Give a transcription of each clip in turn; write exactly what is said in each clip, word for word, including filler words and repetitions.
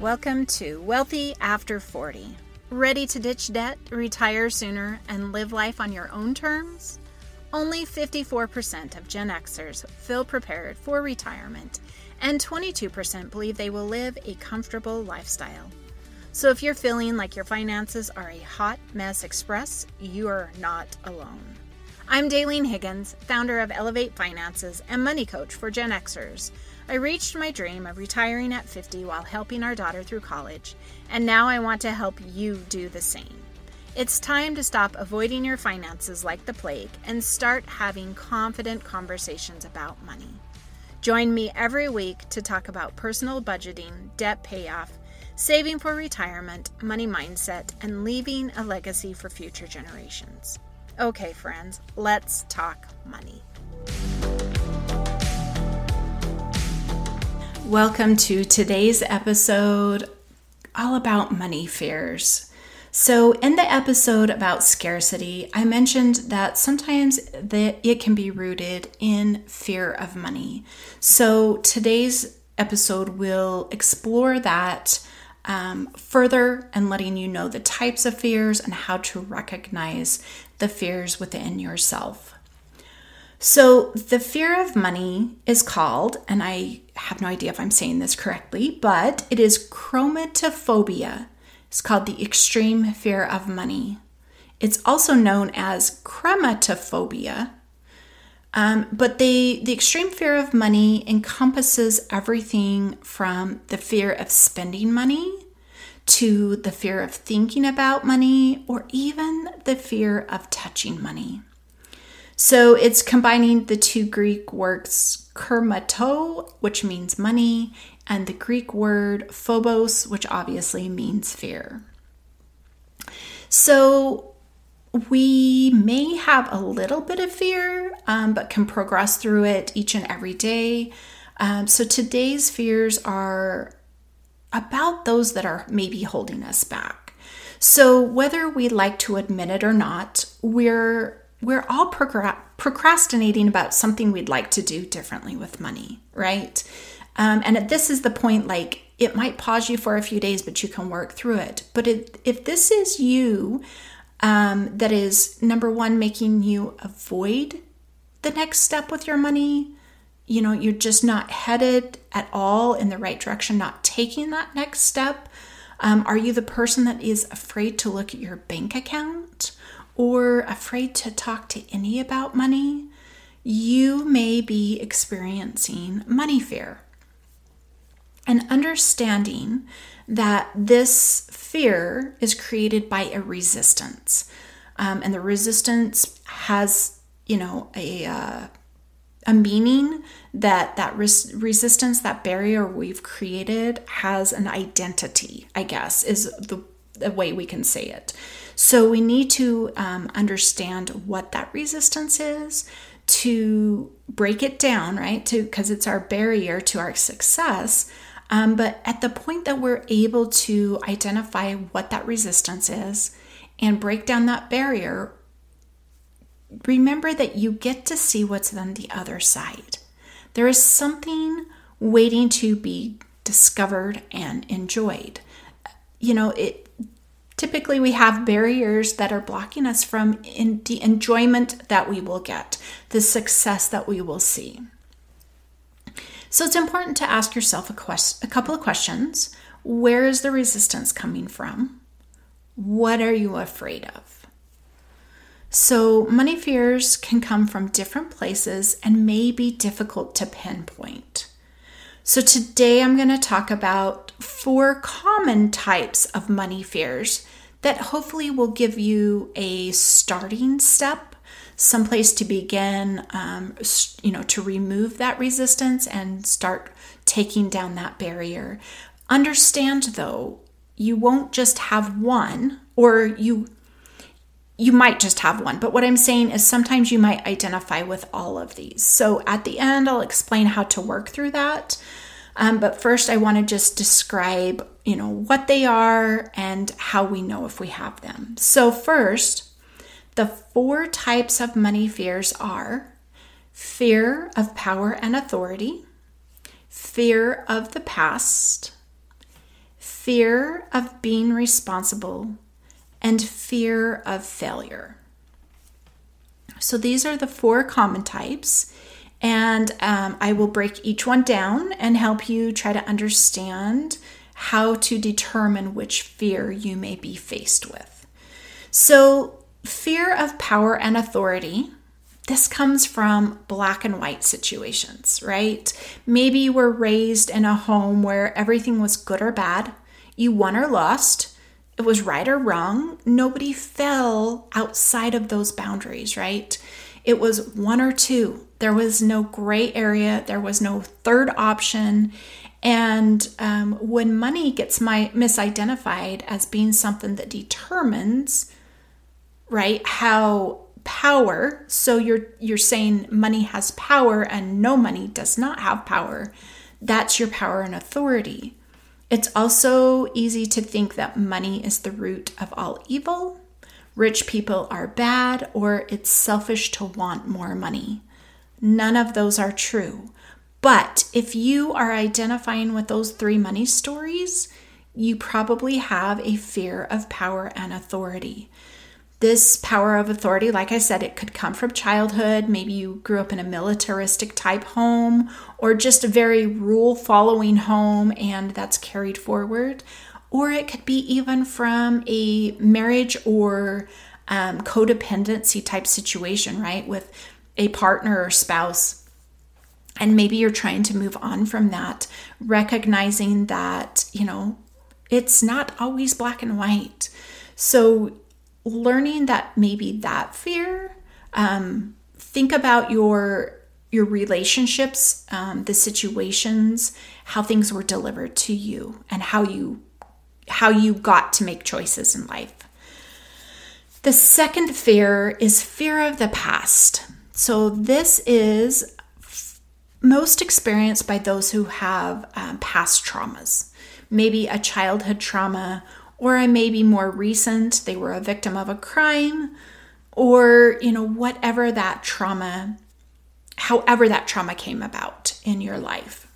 Welcome to Wealthy After forty. Ready to ditch debt, retire sooner, and live life on your own terms? Only fifty-four percent of Gen Xers feel prepared for retirement, and twenty-two percent believe they will live a comfortable lifestyle. So if you're feeling like your finances are a hot mess express, you are not alone. I'm Daylene Higgins, founder of Elevate Finances and money coach for Gen Xers. I reached my dream of retiring at fifty while helping our daughter through college, and now I want to help you do the same. It's time to stop avoiding your finances like the plague and start having confident conversations about money. Join me every week to talk about personal budgeting, debt payoff, saving for retirement, money mindset, and leaving a legacy for future generations. Okay, friends, let's talk money. Welcome to today's episode all about money fears. So in the episode about scarcity, I mentioned that sometimes that it can be rooted in fear of money. So today's episode will explore that um, further and letting you know the types of fears and how to recognize the fears within yourself. So the fear of money is called, and I have no idea if I'm saying this correctly, but it is chromatophobia. It's called the extreme fear of money. It's also known as chromatophobia, um, but the, the extreme fear of money encompasses everything from the fear of spending money to the fear of thinking about money, or even the fear of touching money. So it's combining the two Greek words kermato, which means money, and the Greek word phobos, which obviously means fear. So we may have a little bit of fear, um, but can progress through it each and every day. Um, so today's fears are about those that are maybe holding us back. So whether we like to admit it or not, we're we're all procra- procrastinating about something we'd like to do differently with money, right? Um, and this is the point, like, it might pause you for a few days, but you can work through it. But it, if this is you, um, that is, number one, making you avoid the next step with your money, you know, you're just not headed at all in the right direction, not taking that next step. Um, are you the person that is afraid to look at your bank account or afraid to talk to any about money? You may be experiencing money fear. And understanding that this fear is created by a resistance. Um, and the resistance has, you know, a uh, a meaning that that res- resistance, that barrier we've created has an identity, I guess, is the, the way we can say it. So we need to um, understand what that resistance is, to break it down, right? To because it's our barrier to our success. Um, but at the point that we're able to identify what that resistance is and break down that barrier, remember that you get to see what's on the other side. There is something waiting to be discovered and enjoyed. You know, it. Typically, we have barriers that are blocking us from in the enjoyment that we will get, the success that we will see. So it's important to ask yourself a, quest- a couple of questions. Where is the resistance coming from? What are you afraid of? So money fears can come from different places and may be difficult to pinpoint. So today I'm going to talk about four common types of money fears that hopefully will give you a starting step, someplace to begin, um, you know, to remove that resistance and start taking down that barrier. Understand, though, you won't just have one, or you you might just have one. But what I'm saying is sometimes you might identify with all of these. So at the end, I'll explain how to work through that. Um, but first, I want to just describe, you know, what they are and how we know if we have them. So first, the four types of money fears are fear of power and authority, fear of the past, fear of being responsible, and fear of failure. So these are the four common types, and um, I will break each one down and help you try to understand how to determine which fear you may be faced with. So fear of power and authority, this comes from black and white situations, right? Maybe you were raised in a home where everything was good or bad. You won or lost. It was right or wrong. Nobody fell outside of those boundaries, right? It was one or two. There was no gray area. There was no third option. And um, when money gets my, misidentified as being something that determines, right, how power, so you're you're saying money has power and no money does not have power, that's your power and authority. It's also easy to think that money is the root of all evil, rich people are bad, or it's selfish to want more money. None of those are true. But if you are identifying with those three money stories, you probably have a fear of power and authority. This power of authority, like I said, it could come from childhood. Maybe you grew up in a militaristic type home or just a very rule following home and that's carried forward. Or it could be even from a marriage or um, codependency type situation, right? With a partner or spouse. And maybe you're trying to move on from that, recognizing that, you know, it's not always black and white. So learning that maybe that fear, um, think about your your relationships, um, the situations, how things were delivered to you, and how you how you got to make choices in life. The second fear is fear of the past. So this is f- most experienced by those who have um, past traumas, maybe a childhood trauma, or a maybe more recent, they were a victim of a crime, or, you know, whatever that trauma, however that trauma came about in your life.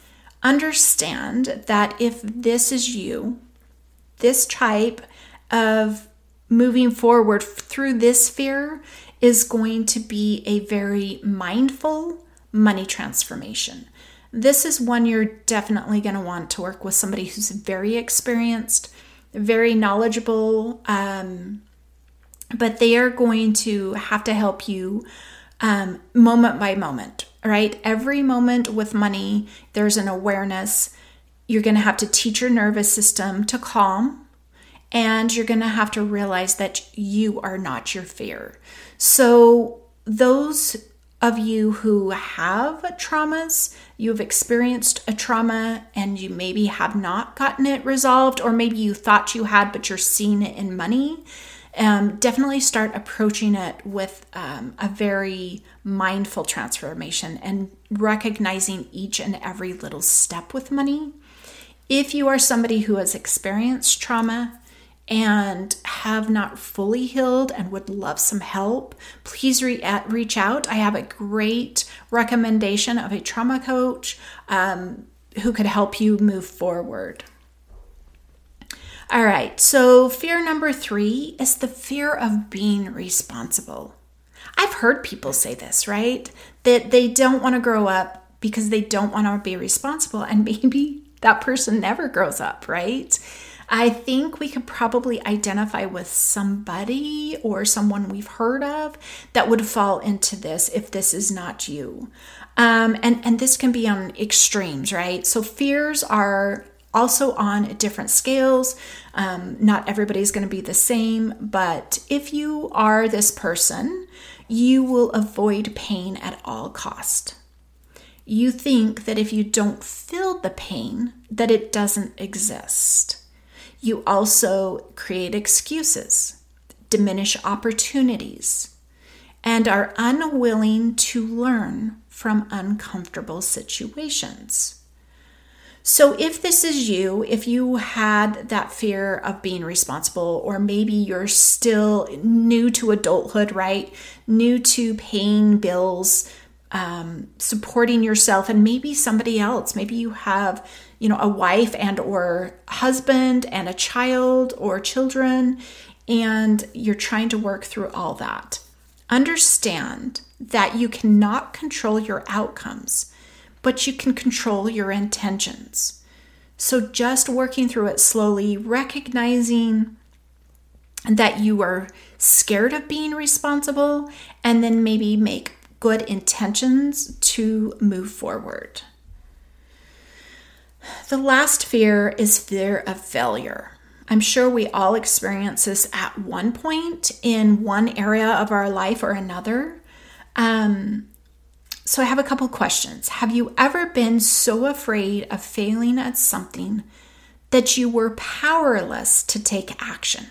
Understand that if this is you, this type of moving forward through this fear is going to be a very mindful money transformation. This is one you're definitely going to want to work with somebody who's very experienced, very knowledgeable, um, but they are going to have to help you um, moment by moment, right? Every moment with money, there's an awareness. You're going to have to teach your nervous system to calm, and you're going to have to realize that you are not your fear. So those of you who have traumas, you've experienced a trauma and you maybe have not gotten it resolved, or maybe you thought you had, but you're seeing it in money, um, definitely start approaching it with um, a very mindful transformation and recognizing each and every little step with money. If you are somebody who has experienced trauma and have not fully healed and would love some help, please re- reach out. I have a great recommendation of a trauma coach um, who could help you move forward. All right, so fear number three is the fear of being responsible. I've heard people say this, right? That they don't want to grow up because they don't want to be responsible, and maybe that person never grows up, right? I think we could probably identify with somebody or someone we've heard of that would fall into this if this is not you. Um, and, and this can be on extremes, right? So fears are also on different scales. Um, not everybody's going to be the same, but if you are this person, you will avoid pain at all cost. You think that if you don't feel the pain, that it doesn't exist. You also create excuses, diminish opportunities, and are unwilling to learn from uncomfortable situations. So if this is you, if you had that fear of being responsible, or maybe you're still new to adulthood, right? New to paying bills, um, supporting yourself and maybe somebody else. Maybe you have, you know, a wife and or husband and a child or children, and you're trying to work through all that. Understand that you cannot control your outcomes, but you can control your intentions. So just working through it slowly, recognizing that you are scared of being responsible, and then maybe make good intentions to move forward. The last fear is fear of failure. I'm sure we all experience this at one point in one area of our life or another. Um, so I have a couple questions. Have you ever been so afraid of failing at something that you were powerless to take action?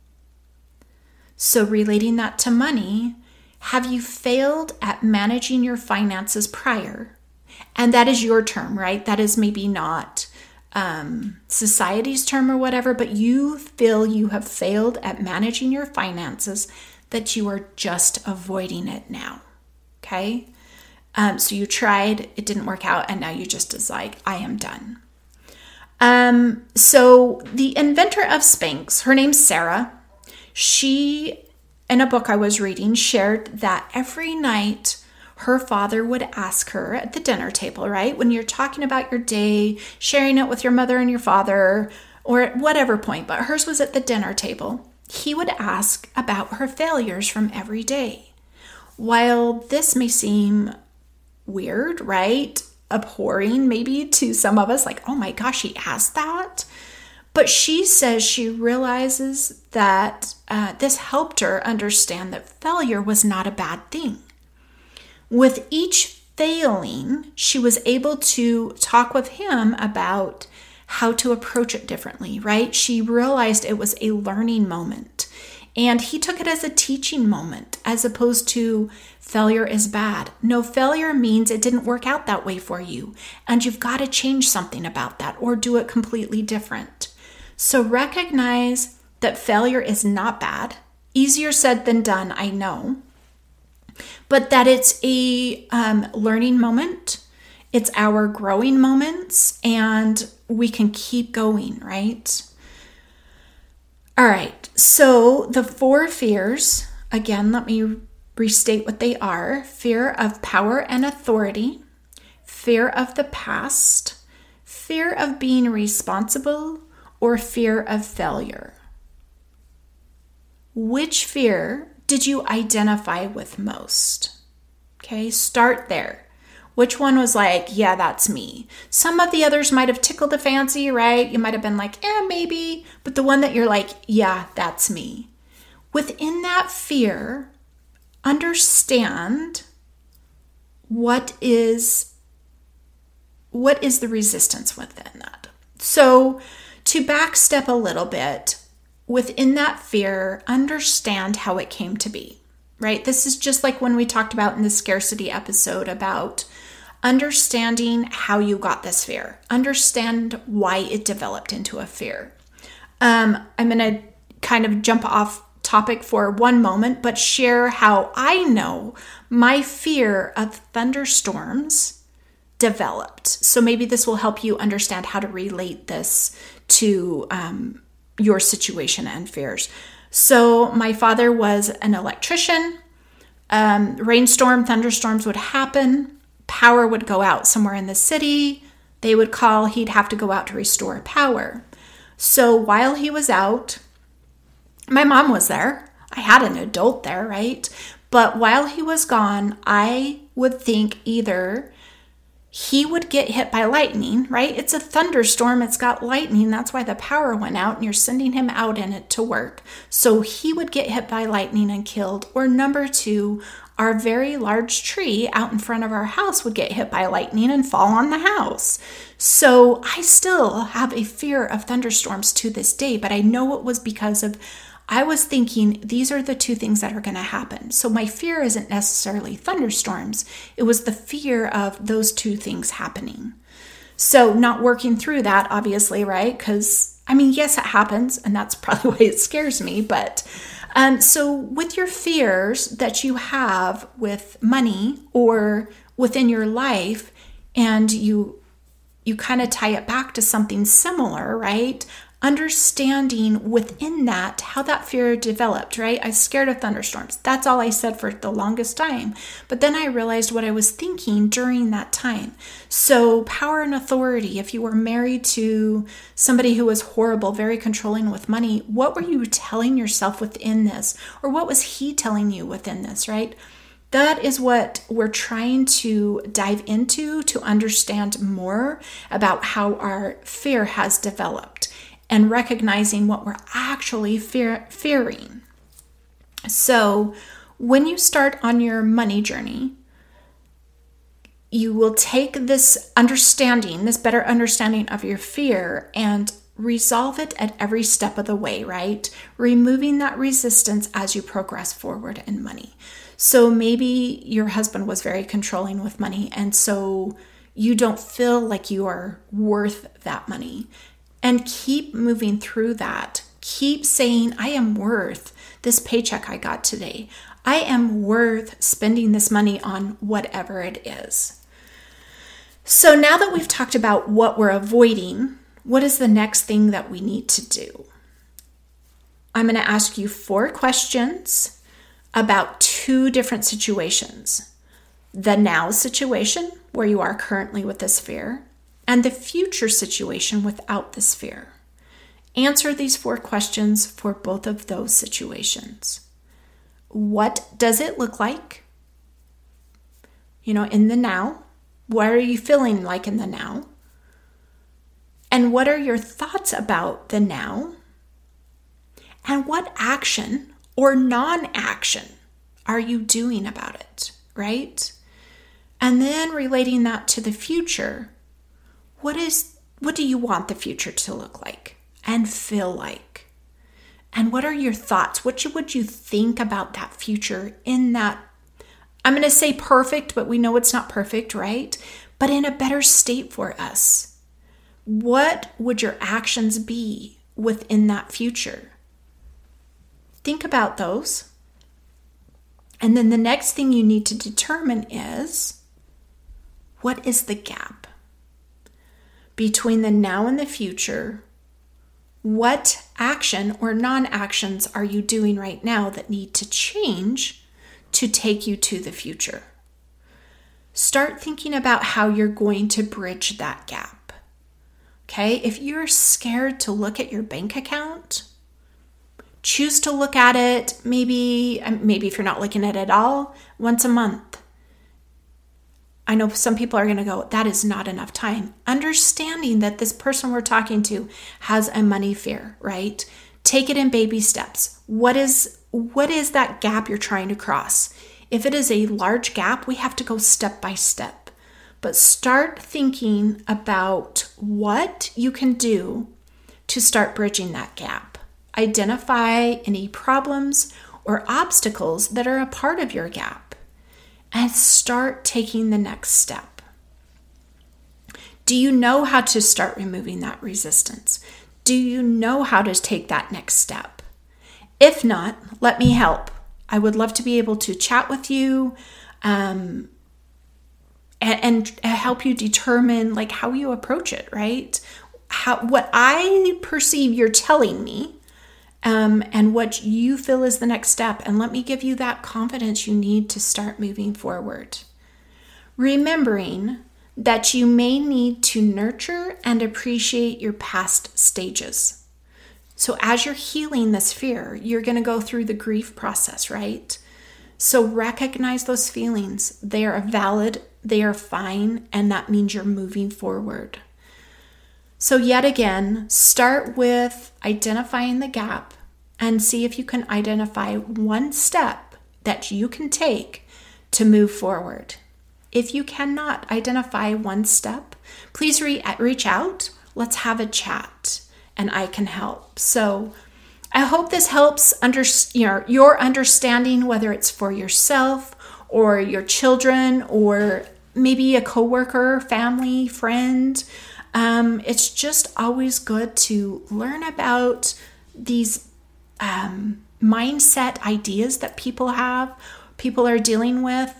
So relating that to money, have you failed at managing your finances prior? And that is your term, right? That is maybe not um, society's term or whatever, but you feel you have failed at managing your finances, that you are just avoiding it now, okay? Um, so you tried, it didn't work out, and now you just is like, I am done. Um, so the inventor of Spanx, her name's Sarah. She, in a book I was reading, shared that every night her father would ask her at the dinner table, right? When you're talking about your day, sharing it with your mother and your father, or at whatever point, but hers was at the dinner table, he would ask about her failures from every day. While this may seem weird, right? Abhorring maybe to some of us, like, oh my gosh, he asked that. But she says she realizes that uh, this helped her understand that failure was not a bad thing. With each failing, she was able to talk with him about how to approach it differently, right? She realized it was a learning moment, and he took it as a teaching moment as opposed to failure is bad. No, failure means it didn't work out that way for you, and you've got to change something about that or do it completely different. So recognize that failure is not bad. Easier said than done, I know. But that it's a um, learning moment. It's our growing moments, and we can keep going, right? All right. So the four fears, again, let me restate what they are. Fear of power and authority, fear of the past, fear of being responsible, or fear of failure. Which fear did you identify with most? Okay, start there. Which one was like, yeah, that's me? Some of the others might have tickled a fancy, right? You might have been like, eh, maybe. But the one that you're like, yeah, that's me. Within that fear, understand what is, what is the resistance within that. So to backstep a little bit, within that fear, understand how it came to be, right? This is just like when we talked about in the scarcity episode about understanding how you got this fear. Understand why it developed into a fear. Um, I'm going to kind of jump off topic for one moment, but share how I know my fear of thunderstorms developed. So maybe this will help you understand how to relate this to um, your situation and fears. So my father was an electrician. Um, rainstorm, thunderstorms would happen. Power would go out somewhere in the city. They would call. He'd have to go out to restore power. So while he was out, my mom was there. I had an adult there, right? But while he was gone, I would think either he would get hit by lightning, right? It's a thunderstorm. It's got lightning. That's why the power went out, and you're sending him out in it to work. So he would get hit by lightning and killed. Or number two, our very large tree out in front of our house would get hit by lightning and fall on the house. So I still have a fear of thunderstorms to this day, but I know it was because of I was thinking these are the two things that are going to happen. So my fear isn't necessarily thunderstorms. It was the fear of those two things happening. So not working through that, obviously, right? Because, I mean, yes, it happens, and that's probably why it scares me. But um, so with your fears that you have with money or within your life and you you kind of tie it back to something similar, right? Understanding within that how that fear developed, right? I was scared of thunderstorms. That's all I said for the longest time. But then I realized what I was thinking during that time. So power and authority, if you were married to somebody who was horrible, very controlling with money, what were you telling yourself within this? Or what was he telling you within this, right? That is what we're trying to dive into to understand more about how our fear has developed, and recognizing what we're actually fear, fearing. So when you start on your money journey, you will take this understanding, this better understanding of your fear, and resolve it at every step of the way, right? Removing that resistance as you progress forward in money. So maybe your husband was very controlling with money, and so you don't feel like you are worth that money. And keep moving through that. Keep saying, I am worth this paycheck I got today. I am worth spending this money on whatever it is. So now that we've talked about what we're avoiding, what is the next thing that we need to do? I'm going to ask you four questions about two different situations. The now situation, where you are currently with this fear, and the future situation without this fear. Answer these four questions for both of those situations. What does it look like? You know, in the now. What are you feeling like in the now? And what are your thoughts about the now? And what action or non-action are you doing about it, right? And then relating that to the future. What is, what do you want the future to look like and feel like? And what are your thoughts? What would you think about that future in that, I'm going to say perfect, but we know it's not perfect, right? But in a better state for us. What would your actions be within that future? Think about those. And then the next thing you need to determine is, what is the gap between the now and the future? What action or non-actions are you doing right now that need to change to take you to the future? Start thinking about how you're going to bridge that gap. Okay, if you're scared to look at your bank account, choose to look at it maybe, maybe if you're not looking at it at all, once a month. I know some people are going to go, that is not enough time. Understanding that this person we're talking to has a money fear, right? Take it in baby steps. What is, what is that gap you're trying to cross? If it is a large gap, we have to go step by step. But start thinking about what you can do to start bridging that gap. Identify any problems or obstacles that are a part of your gap. And start taking the next step. Do you know how to start removing that resistance? Do you know how to take that next step? If not, let me help. I would love to be able to chat with you um, and, and help you determine like how you approach it, right? How, what I perceive you're telling me Um, and what you feel is the next step. And let me give you that confidence you need to start moving forward. Remembering that you may need to nurture and appreciate your past stages. So as you're healing this fear, you're going to go through the grief process, right? So recognize those feelings. They are valid, they are fine, and that means you're moving forward. So yet again, start with identifying the gap and see if you can identify one step that you can take to move forward. If you cannot identify one step, please re- reach out. Let's have a chat and I can help. So I hope this helps under, you know, your understanding, whether it's for yourself or your children or maybe a coworker, family, friend. Um, it's just always good to learn about these um, mindset ideas that people have, people are dealing with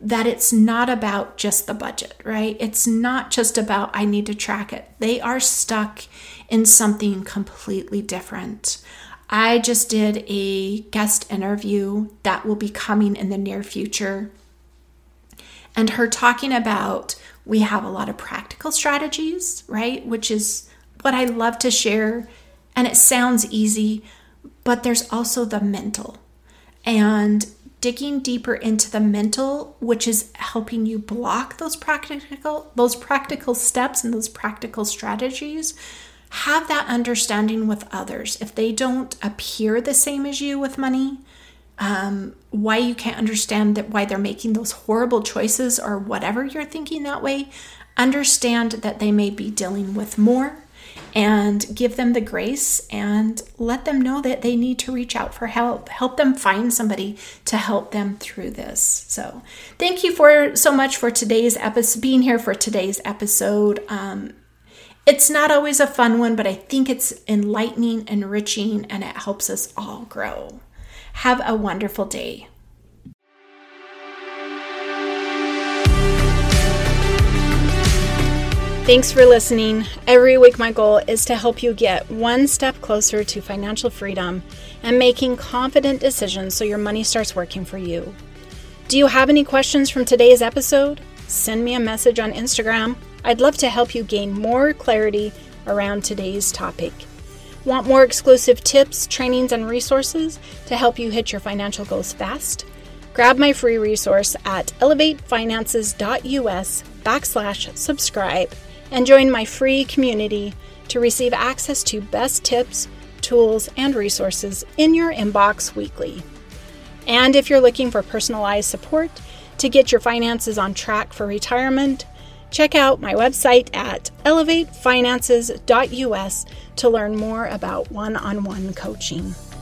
that it's not about just the budget, right? It's not just about, I need to track it. They are stuck in something completely different. I just did a guest interview that will be coming in the near future. And her talking about, we have a lot of practical strategies, right? Which is what I love to share. And it sounds easy, but there's also the mental. And digging deeper into the mental, which is helping you block those practical, those practical steps and those practical strategies. Have that understanding with others. If they don't appear the same as you with money, um, why you can't understand that, why they're making those horrible choices or whatever you're thinking that way, understand that they may be dealing with more, and give them the grace and let them know that they need to reach out for help. Help them find somebody to help them through this. So thank you for so much for today's episode, being here for today's episode. Um, It's not always a fun one, but I think it's enlightening, enriching, and it helps us all grow. Have a wonderful day. Thanks for listening. Every week, my goal is to help you get one step closer to financial freedom and making confident decisions so your money starts working for you. Do you have any questions from today's episode? Send me a message on Instagram. I'd love to help you gain more clarity around today's topic. Want more exclusive tips, trainings, and resources to help you hit your financial goals fast? Grab my free resource at elevatefinances.us backslash subscribe and join my free community to receive access to best tips, tools, and resources in your inbox weekly. And if you're looking for personalized support to get your finances on track for retirement, check out my website at elevatefinances.us to learn more about one-on-one coaching.